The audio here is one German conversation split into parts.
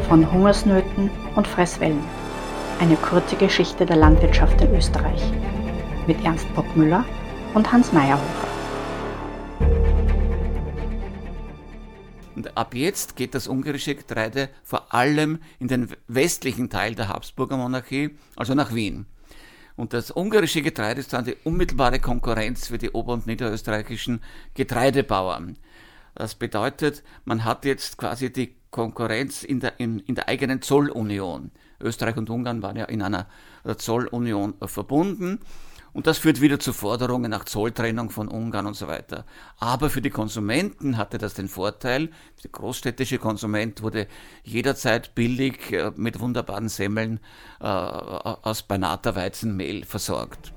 Von Hungersnöten und Fresswellen. Eine kurze Geschichte der Landwirtschaft in Österreich. Mit Ernst Bruckmüller und Hans Mayerhofer. Und ab jetzt geht das ungarische Getreide vor allem in den westlichen Teil der Habsburger Monarchie, also nach Wien. Und das ungarische Getreide ist dann die unmittelbare Konkurrenz für die ober- und niederösterreichischen Getreidebauern. Das bedeutet, man hat jetzt quasi die Konkurrenz in der eigenen Zollunion. Österreich und Ungarn waren ja in einer Zollunion verbunden. Und das führt wieder zu Forderungen nach Zolltrennung von Ungarn und so weiter. Aber für die Konsumenten hatte das den Vorteil, der großstädtische Konsument wurde jederzeit billig mit wunderbaren Semmeln aus Bernata Weizenmehl versorgt.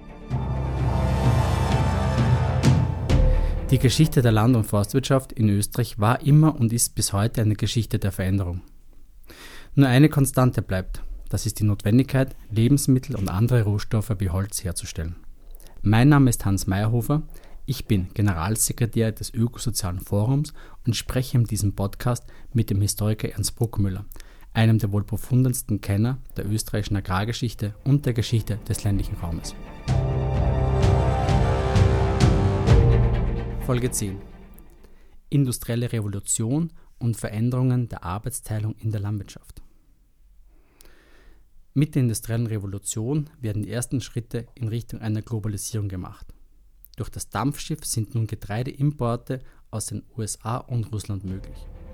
Die Geschichte der Land- und Forstwirtschaft in Österreich war immer und ist bis heute eine Geschichte der Veränderung. Nur eine Konstante bleibt. Das ist die Notwendigkeit, Lebensmittel und andere Rohstoffe wie Holz herzustellen. Mein Name ist Hans Mayerhofer, ich bin Generalsekretär des Ökosozialen Forums und spreche in diesem Podcast mit dem Historiker Ernst Bruckmüller, einem der wohl profundesten Kenner der österreichischen Agrargeschichte und der Geschichte des ländlichen Raumes. Folge 10: Industrielle Revolution und Veränderungen der Arbeitsteilung in der Landwirtschaft. Mit der industriellen Revolution werden die ersten Schritte in Richtung einer Globalisierung gemacht. Durch das Dampfschiff sind nun Getreideimporte aus den USA und Russland möglich.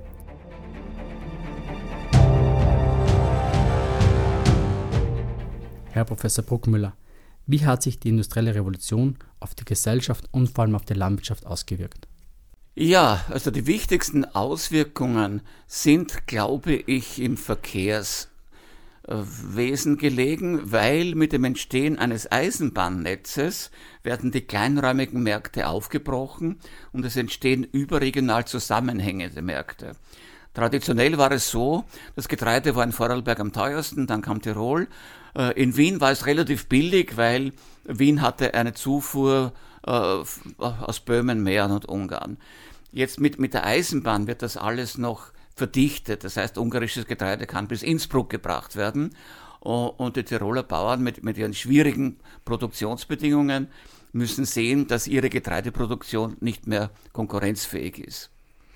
Herr Professor Bruckmüller, wie hat sich die industrielle Revolution auf die Gesellschaft und vor allem auf die Landwirtschaft ausgewirkt? Ja, also die wichtigsten Auswirkungen sind, glaube ich, im Verkehrswesen gelegen, weil mit dem Entstehen eines Eisenbahnnetzes werden die kleinräumigen Märkte aufgebrochen und es entstehen überregional zusammenhängende Märkte. Traditionell war es so, das Getreide war in Vorarlberg am teuersten, dann kam Tirol. In Wien war es relativ billig, weil Wien hatte eine Zufuhr aus Böhmen, Mähren und Ungarn. Jetzt mit der Eisenbahn wird das alles noch verdichtet. Das heißt, ungarisches Getreide kann bis Innsbruck gebracht werden. Und die Tiroler Bauern mit ihren schwierigen Produktionsbedingungen müssen sehen, dass ihre Getreideproduktion nicht mehr konkurrenzfähig ist.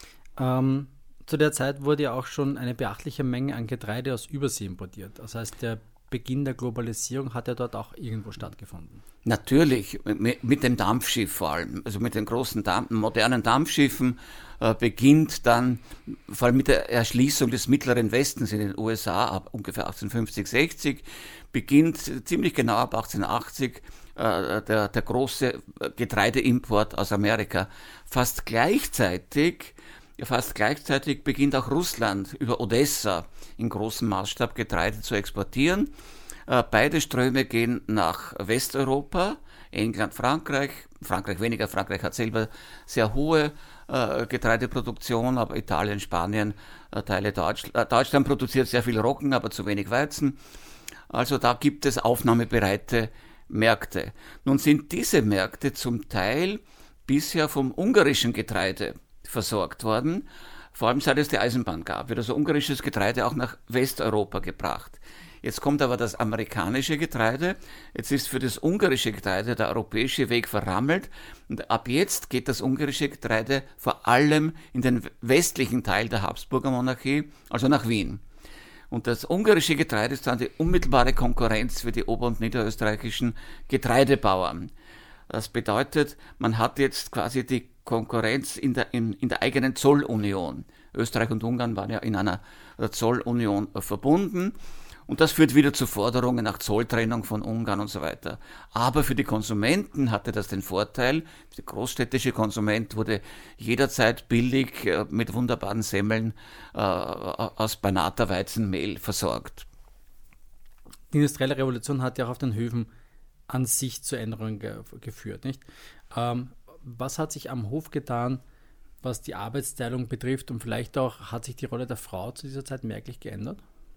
Zu der Zeit wurde ja auch schon eine beachtliche Menge an Getreide aus Übersee importiert. Das heißt, der Beginn der Globalisierung hat ja dort auch irgendwo stattgefunden. Natürlich, mit dem Dampfschiff vor allem, also mit den großen modernen Dampfschiffen beginnt dann, vor allem mit der Erschließung des Mittleren Westens in den USA ab ungefähr 1850, 60, beginnt ziemlich genau ab 1880 der große Getreideimport aus Amerika. Fast gleichzeitig beginnt auch Russland über Odessa in großem Maßstab Getreide zu exportieren. Beide Ströme gehen nach Westeuropa, England, Frankreich weniger, Frankreich hat selber sehr hohe Getreideproduktion, aber Italien, Spanien, Teile Deutschland produziert sehr viel Roggen, aber zu wenig Weizen. Also da gibt es aufnahmebereite Märkte. Nun sind diese Märkte zum Teil bisher vom ungarischen Getreide versorgt worden, vor allem seit es die Eisenbahn gab, wird also ungarisches Getreide auch nach Westeuropa gebracht. Jetzt kommt aber das amerikanische Getreide, jetzt ist für das ungarische Getreide der europäische Weg verrammelt und ab jetzt geht das ungarische Getreide vor allem in den westlichen Teil der Habsburger Monarchie, also nach Wien. Und das ungarische Getreide ist dann die unmittelbare Konkurrenz für die ober- und niederösterreichischen Getreidebauern. Das bedeutet, man hat jetzt quasi die Konkurrenz in der eigenen Zollunion. Österreich und Ungarn waren ja in einer Zollunion verbunden. Und das führt wieder zu Forderungen nach Zolltrennung von Ungarn und so weiter. Aber für die Konsumenten hatte das den Vorteil, der großstädtische Konsument wurde jederzeit billig mit wunderbaren Semmeln aus Bernata Weizenmehl versorgt. Die industrielle Revolution hat ja auch auf den Höfen an sich zu Änderungen geführt, nicht? Was hat sich am Hof getan, was die Arbeitsteilung betrifft und vielleicht auch, hat sich die Rolle der Frau zu dieser Zeit merklich geändert?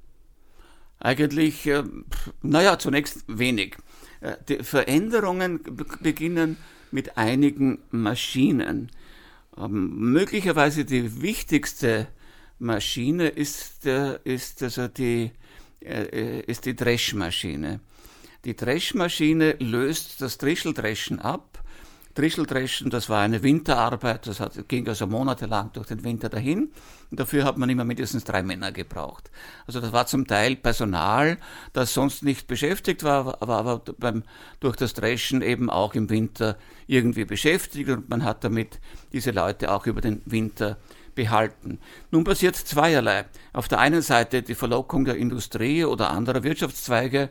Eigentlich, zunächst wenig. Die Veränderungen beginnen mit einigen Maschinen. Möglicherweise die wichtigste Maschine ist die Dreschmaschine. Die Dreschmaschine löst das Trischeldreschen ab. Trischeldreschen, das war eine Winterarbeit, ging also monatelang durch den Winter dahin. Und dafür hat man immer mindestens 3 Männer gebraucht. Also das war zum Teil Personal, das sonst nicht beschäftigt war, aber durch das Dreschen eben auch im Winter irgendwie beschäftigt, und man hat damit diese Leute auch über den Winter behalten. Nun passiert zweierlei. Auf der einen Seite die Verlockung der Industrie oder anderer Wirtschaftszweige,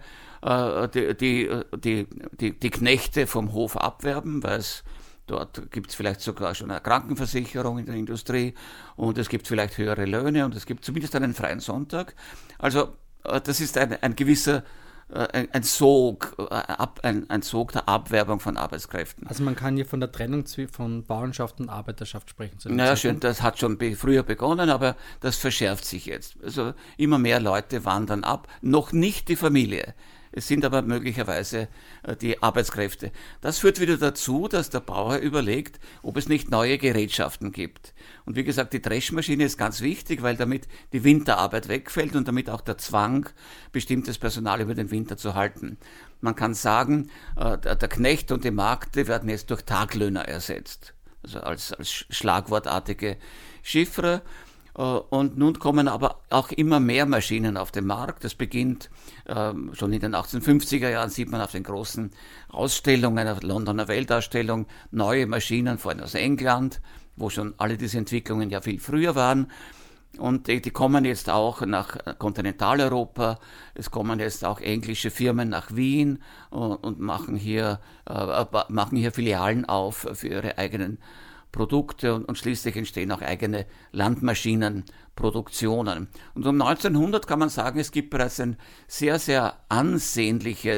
die Knechte vom Hof abwerben, weil dort gibt es vielleicht sogar schon eine Krankenversicherung in der Industrie, und es gibt vielleicht höhere Löhne, und es gibt zumindest einen freien Sonntag. Also das ist ein gewisser ein Sog der Abwerbung von Arbeitskräften. Also man kann hier von der Trennung von Bauernschaft und Arbeiterschaft sprechen. Naja, schön, das hat schon früher begonnen, aber das verschärft sich jetzt. Also immer mehr Leute wandern ab, noch nicht die Familie. Es sind aber möglicherweise die Arbeitskräfte. Das führt wieder dazu, dass der Bauer überlegt, ob es nicht neue Gerätschaften gibt. Und wie gesagt, die Dreschmaschine ist ganz wichtig, weil damit die Winterarbeit wegfällt und damit auch der Zwang, bestimmtes Personal über den Winter zu halten. Man kann sagen, der Knecht und die Magde werden jetzt durch Taglöhner ersetzt, also als schlagwortartige Chiffre. Und nun kommen aber auch immer mehr Maschinen auf den Markt. Das beginnt schon in den 1850er Jahren, sieht man auf den großen Ausstellungen, auf der Londoner Weltausstellung, neue Maschinen, vor allem aus England, wo schon alle diese Entwicklungen ja viel früher waren. Und die kommen jetzt auch nach Kontinentaleuropa. Es kommen jetzt auch englische Firmen nach Wien und machen hier Filialen auf für ihre eigenen Produkte, und schließlich entstehen auch eigene Landmaschinenproduktionen. Und um 1900 kann man sagen, es gibt bereits eine sehr, sehr ansehnliche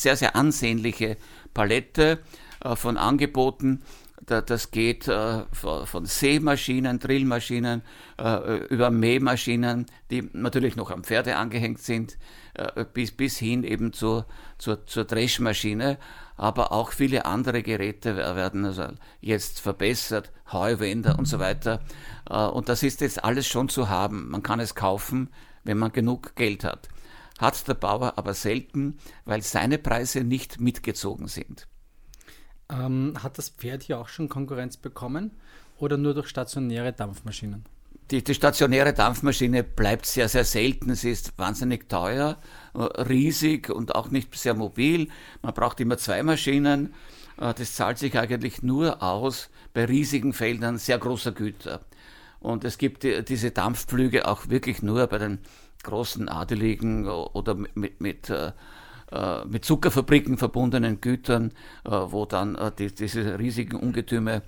Palette von Angeboten. Das geht von Sämaschinen, Drillmaschinen, über Mähmaschinen, die natürlich noch am Pferde angehängt sind, bis hin eben zur Dreschmaschine. Aber auch viele andere Geräte werden also jetzt verbessert, Heuwender und so weiter. Und das ist jetzt alles schon zu haben. Man kann es kaufen, wenn man genug Geld hat. Hat der Bauer aber selten, weil seine Preise nicht mitgezogen sind. Hat das Pferd hier auch schon Konkurrenz bekommen oder nur durch stationäre Dampfmaschinen? Die stationäre Dampfmaschine bleibt sehr, sehr selten. Sie ist wahnsinnig teuer, riesig und auch nicht sehr mobil. Man braucht immer 2 Maschinen. Das zahlt sich eigentlich nur aus bei riesigen Feldern sehr großer Güter. Und es gibt diese Dampfpflüge auch wirklich nur bei den großen Adeligen oder mit Zuckerfabriken verbundenen Gütern, wo dann diese riesigen Ungetüme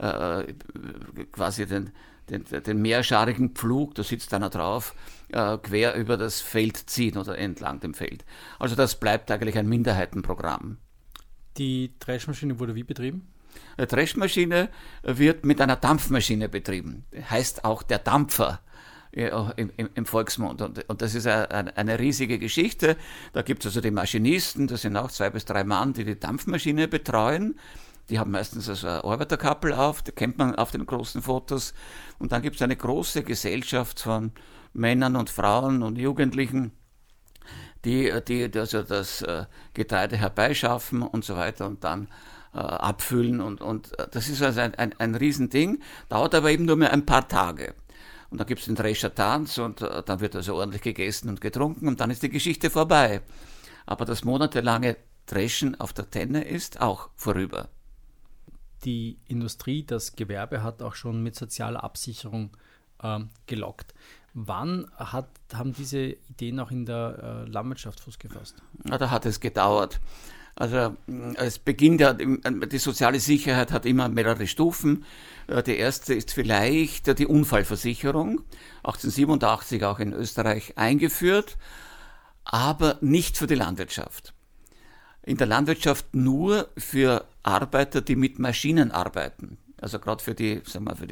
quasi den mehrscharigen Pflug, da sitzt einer drauf, quer über das Feld ziehen oder entlang dem Feld. Also das bleibt eigentlich ein Minderheitenprogramm. Die Dreschmaschine wurde wie betrieben? Eine Dreschmaschine wird mit einer Dampfmaschine betrieben. Heißt auch der Dampfer im Volksmund. Und das ist eine riesige Geschichte. Da gibt es also die Maschinisten, das sind auch 2 bis 3 Mann, die die Dampfmaschine betreuen. Die haben meistens also ein Arbeiterkappel auf, die kennt man auf den großen Fotos. Und dann gibt es eine große Gesellschaft von Männern und Frauen und Jugendlichen, die also das Getreide herbeischaffen und so weiter und dann abfüllen. Und das ist also ein Riesending, dauert aber eben nur mehr ein paar Tage. Und dann gibt es den Dreschertanz und dann wird also ordentlich gegessen und getrunken und dann ist die Geschichte vorbei. Aber das monatelange Dreschen auf der Tenne ist auch vorüber. Die Industrie, das Gewerbe hat auch schon mit sozialer Absicherung gelockt. Wann haben diese Ideen auch in der Landwirtschaft Fuß gefasst? Ja, da hat es gedauert. Also es beginnt ja, die soziale Sicherheit hat immer mehrere Stufen. Die erste ist vielleicht die Unfallversicherung, 1887 auch in Österreich eingeführt, aber nicht für die Landwirtschaft. In der Landwirtschaft nur für Arbeiter, die mit Maschinen arbeiten. Also gerade für die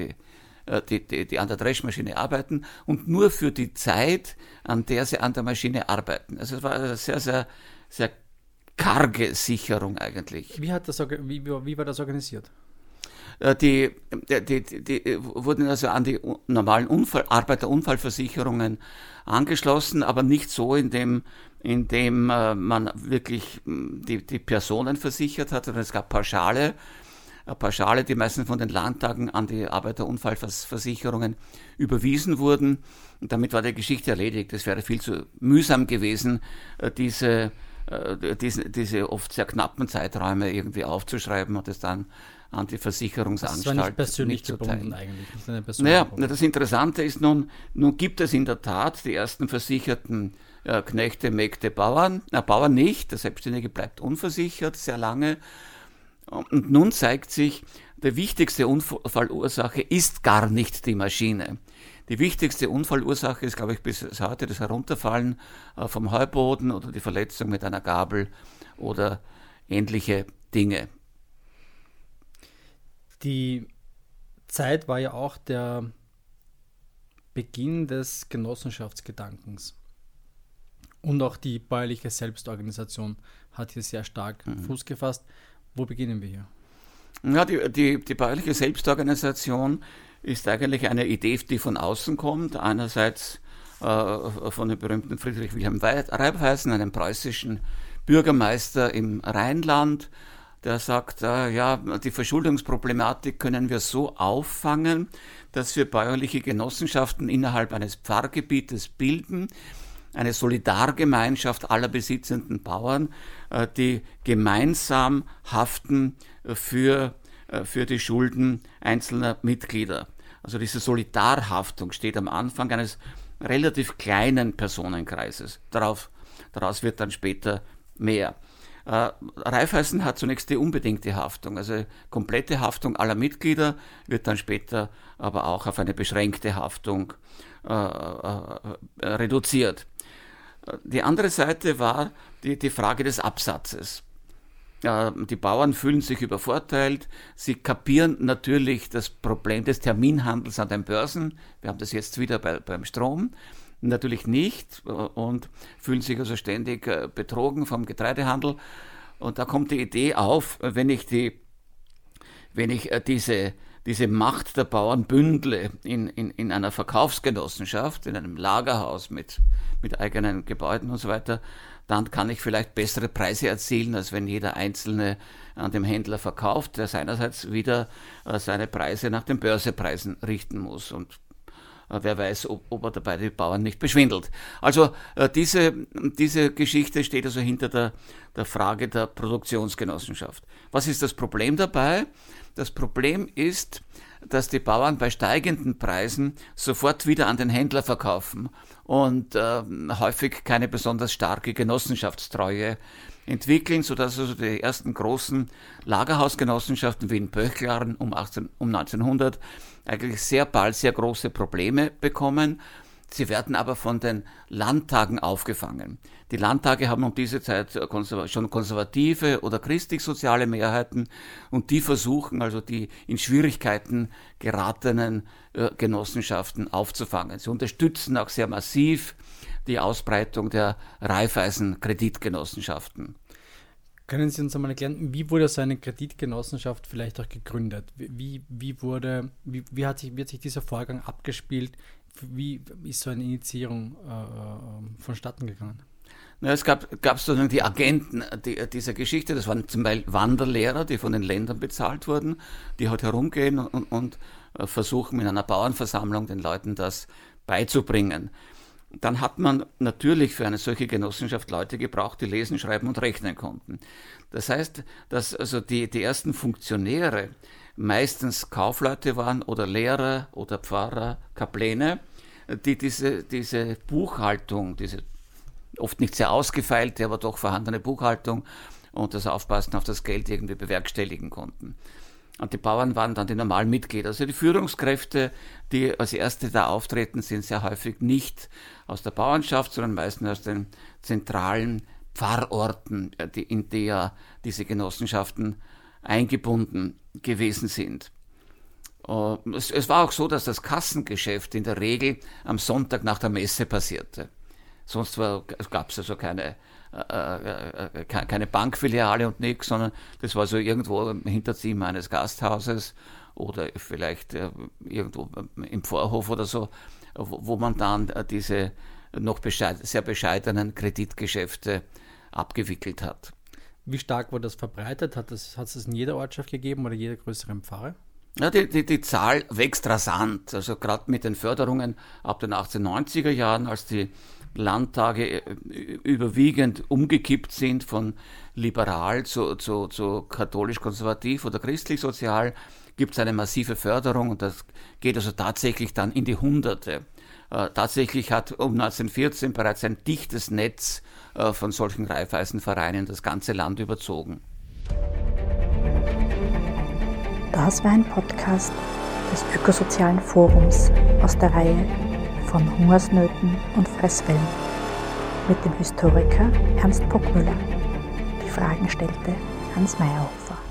an der Dreschmaschine arbeiten und nur für die Zeit, an der sie an der Maschine arbeiten. Also es war eine sehr, sehr, sehr karge Sicherung eigentlich. Wie war das organisiert? die wurden also an die normalen Arbeiterunfallversicherungen angeschlossen, aber nicht so, indem man wirklich die Personen versichert hat, sondern es gab Pauschale, die meistens von den Landtagen an die Arbeiterunfallversicherungen überwiesen wurden. Und damit war die Geschichte erledigt. Es wäre viel zu mühsam gewesen, diese oft sehr knappen Zeiträume irgendwie aufzuschreiben und es dann an die Versicherungsanstalt das war nicht persönlich gebunden eigentlich. Das Interessante ist nun gibt es in der Tat die ersten versicherten Knechte, Mägde, Bauern. Bauern nicht, der Selbstständige bleibt unversichert sehr lange. Und nun zeigt sich, die wichtigste Unfallursache ist gar nicht die Maschine. Die wichtigste Unfallursache ist, glaube ich, bis heute das Herunterfallen vom Heuboden oder die Verletzung mit einer Gabel oder ähnliche Dinge. Die Zeit war ja auch der Beginn des Genossenschaftsgedankens. Und auch die bäuerliche Selbstorganisation hat hier sehr stark Fuß gefasst. Wo beginnen wir hier? Ja, die bäuerliche Selbstorganisation ist eigentlich eine Idee, die von außen kommt. Einerseits von dem berühmten Friedrich Wilhelm Raiffeisen, einem preußischen Bürgermeister im Rheinland, der sagt, die Verschuldungsproblematik können wir so auffangen, dass wir bäuerliche Genossenschaften innerhalb eines Pfarrgebietes bilden, eine Solidargemeinschaft aller besitzenden Bauern, die gemeinsam haften für die Schulden einzelner Mitglieder. Also diese Solidarhaftung steht am Anfang eines relativ kleinen Personenkreises. Daraus wird dann später mehr. Raiffeisen hat zunächst die unbedingte Haftung, also komplette Haftung aller Mitglieder, wird dann später aber auch auf eine beschränkte Haftung reduziert. Die andere Seite war die Frage des Absatzes. Die Bauern fühlen sich übervorteilt, sie kapieren natürlich das Problem des Terminhandels an den Börsen, wir haben das jetzt wieder beim Strom, natürlich nicht und fühlen sich also ständig betrogen vom Getreidehandel. Und da kommt die Idee auf, wenn ich diese Macht der Bauern bündle in einer Verkaufsgenossenschaft, in einem Lagerhaus mit eigenen Gebäuden und so weiter, dann kann ich vielleicht bessere Preise erzielen, als wenn jeder Einzelne an dem Händler verkauft, der seinerseits wieder seine Preise nach den Börsepreisen richten muss. Und wer weiß, ob er dabei die Bauern nicht beschwindelt. Also diese Geschichte steht also hinter der Frage der Produktionsgenossenschaft. Was ist das Problem dabei? Das Problem ist, dass die Bauern bei steigenden Preisen sofort wieder an den Händler verkaufen und häufig keine besonders starke Genossenschaftstreue entwickeln, sodass also die ersten großen Lagerhausgenossenschaften wie in Pöchlaren um 1900 eigentlich sehr bald sehr große Probleme bekommen. Sie werden aber von den Landtagen aufgefangen. Die Landtage haben um diese Zeit schon konservative oder christlich-soziale Mehrheiten und die versuchen also die in Schwierigkeiten geratenen Genossenschaften aufzufangen. Sie unterstützen auch sehr massiv die Ausbreitung der Raiffeisen-Kreditgenossenschaften. Können Sie uns einmal erklären, wie wurde so eine Kreditgenossenschaft vielleicht auch gegründet? Wie wird sich dieser Vorgang abgespielt? Wie ist so eine Initiierung vonstatten gegangen? Na, es gab sozusagen die Agenten dieser Geschichte, das waren zum Beispiel Wanderlehrer, die von den Ländern bezahlt wurden, die halt herumgehen und versuchen in einer Bauernversammlung den Leuten das beizubringen. Dann hat man natürlich für eine solche Genossenschaft Leute gebraucht, die lesen, schreiben und rechnen konnten. Das heißt, dass also die ersten Funktionäre meistens Kaufleute waren oder Lehrer oder Pfarrer, Kapläne, die diese Buchhaltung, diese oft nicht sehr ausgefeilte, aber doch vorhandene Buchhaltung und das Aufpassen auf das Geld irgendwie bewerkstelligen konnten. Und die Bauern waren dann die normalen Mitglieder. Also die Führungskräfte, die als Erste da auftreten, sind sehr häufig nicht aus der Bauernschaft, sondern meistens aus den zentralen Pfarrorten, in der diese Genossenschaften eingebunden gewesen sind. Es war auch so, dass das Kassengeschäft in der Regel am Sonntag nach der Messe passierte. Sonst gab es also keine Bankfiliale und nichts, sondern das war so irgendwo im Hinterzimmer eines Gasthauses oder vielleicht irgendwo im Vorhof oder so, wo man dann diese noch sehr bescheidenen Kreditgeschäfte abgewickelt hat. Wie stark wurde das verbreitet? Hat es in jeder Ortschaft gegeben oder jeder größeren Pfarre? Ja, die Zahl wächst rasant. Also gerade mit den Förderungen ab den 1890er Jahren, als die Landtage überwiegend umgekippt sind von liberal zu katholisch-konservativ oder christlich-sozial, gibt es eine massive Förderung und das geht also tatsächlich dann in die Hunderte. Tatsächlich hat um 1914 bereits ein dichtes Netz von solchen Raiffeisenvereinen das ganze Land überzogen. Das war ein Podcast des Ökosozialen Forums aus der Reihe von Hungersnöten und Fresswellen mit dem Historiker Ernst Pockmüller. Die Fragen stellte Hans Meyerhofer.